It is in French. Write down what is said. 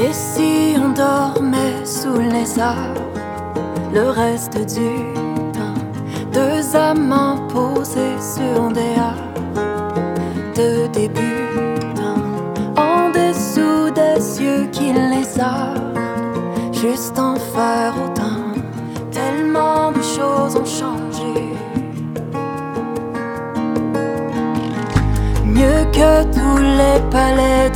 Et si on dormait sous les arbres le reste du temps, deux amants posés sur des arbres de débutants, en dessous des yeux qui les ardent, juste en faire autant. Tellement de choses ont changé. Mieux que tous les palais